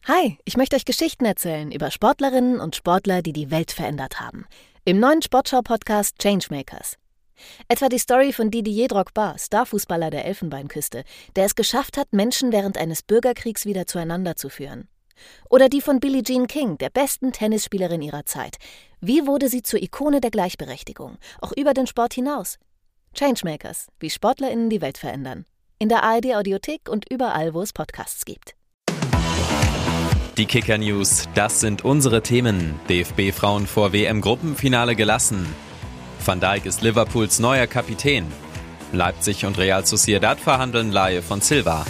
Hi, ich möchte euch Geschichten erzählen über Sportlerinnen und Sportler, die die Welt verändert haben. Im neuen Sportschau-Podcast Changemakers. Etwa die Story von Didier Drogba, Starfußballer der Elfenbeinküste, der es geschafft hat, Menschen während eines Bürgerkriegs wieder zueinander zu führen. Oder die von Billie Jean King, der besten Tennisspielerin ihrer Zeit. Wie wurde sie zur Ikone der Gleichberechtigung, auch über den Sport hinaus? Changemakers, wie SportlerInnen die Welt verändern. In der ARD-Audiothek und überall, wo es Podcasts gibt. Die Kicker-News, das sind unsere Themen. DFB-Frauen vor WM-Gruppenfinale gelassen. Van Dijk ist Liverpools neuer Kapitän. Leipzig und Real Sociedad verhandeln Leihe von Silva.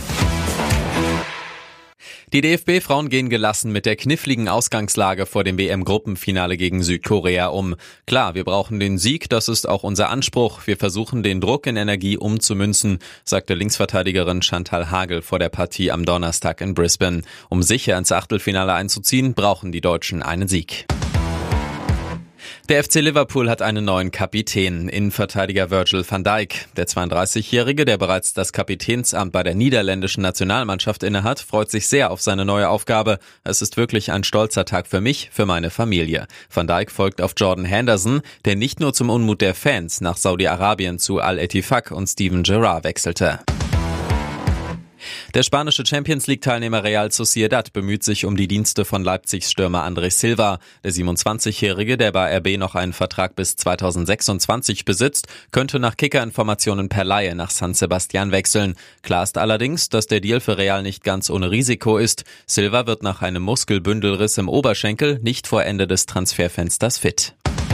Die DFB-Frauen gehen gelassen mit der kniffligen Ausgangslage vor dem WM-Gruppenfinale gegen Südkorea um. Klar, wir brauchen den Sieg, das ist auch unser Anspruch. Wir versuchen, den Druck in Energie umzumünzen, sagte Linksverteidigerin Chantal Hagel vor der Partie am Donnerstag in Brisbane. Um sicher ins Achtelfinale einzuziehen, brauchen die Deutschen einen Sieg. Der FC Liverpool hat einen neuen Kapitän, Innenverteidiger Virgil van Dijk. Der 32-Jährige, der bereits das Kapitänsamt bei der niederländischen Nationalmannschaft innehat, freut sich sehr auf seine neue Aufgabe. Es ist wirklich ein stolzer Tag für mich, für meine Familie. Van Dijk folgt auf Jordan Henderson, der nicht nur zum Unmut der Fans nach Saudi-Arabien zu Al-Ettifaq und Steven Gerrard wechselte. Der spanische Champions-League-Teilnehmer Real Sociedad bemüht sich um die Dienste von Leipzigs Stürmer Andrés Silva. Der 27-Jährige, der bei RB noch einen Vertrag bis 2026 besitzt, könnte nach Kicker-Informationen per Leihe nach San Sebastián wechseln. Klar ist allerdings, dass der Deal für Real nicht ganz ohne Risiko ist. Silva wird nach einem Muskelbündelriss im Oberschenkel nicht vor Ende des Transferfensters fit.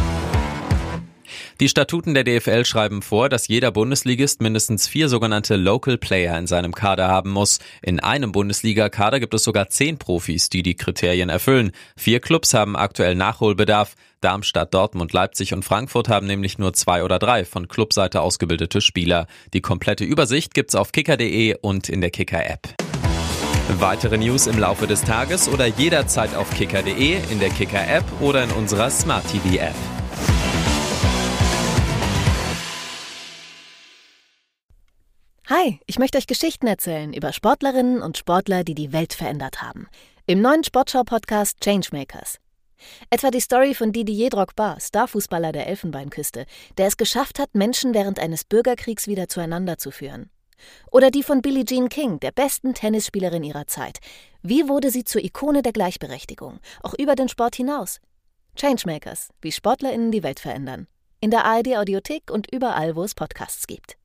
Die Statuten der DFL schreiben vor, dass jeder Bundesligist mindestens 4 sogenannte Local Player in seinem Kader haben muss. In einem Bundesliga-Kader gibt es sogar 10 Profis, die die Kriterien erfüllen. 4 Clubs haben aktuell Nachholbedarf. Darmstadt, Dortmund, Leipzig und Frankfurt haben nämlich nur 2 oder 3 von Clubseite ausgebildete Spieler. Die komplette Übersicht gibt's auf kicker.de und in der Kicker-App. Weitere News im Laufe des Tages oder jederzeit auf kicker.de, in der Kicker-App oder in unserer Smart-TV-App. Hi, ich möchte euch Geschichten erzählen über Sportlerinnen und Sportler, die die Welt verändert haben. Im neuen Sportschau-Podcast Changemakers. Etwa die Story von Didier Drogba, Starfußballer der Elfenbeinküste, der es geschafft hat, Menschen während eines Bürgerkriegs wieder zueinander zu führen. Oder die von Billie Jean King, der besten Tennisspielerin ihrer Zeit. Wie wurde sie zur Ikone der Gleichberechtigung, auch über den Sport hinaus? Changemakers, wie SportlerInnen die Welt verändern. In der ARD-Audiothek und überall, wo es Podcasts gibt.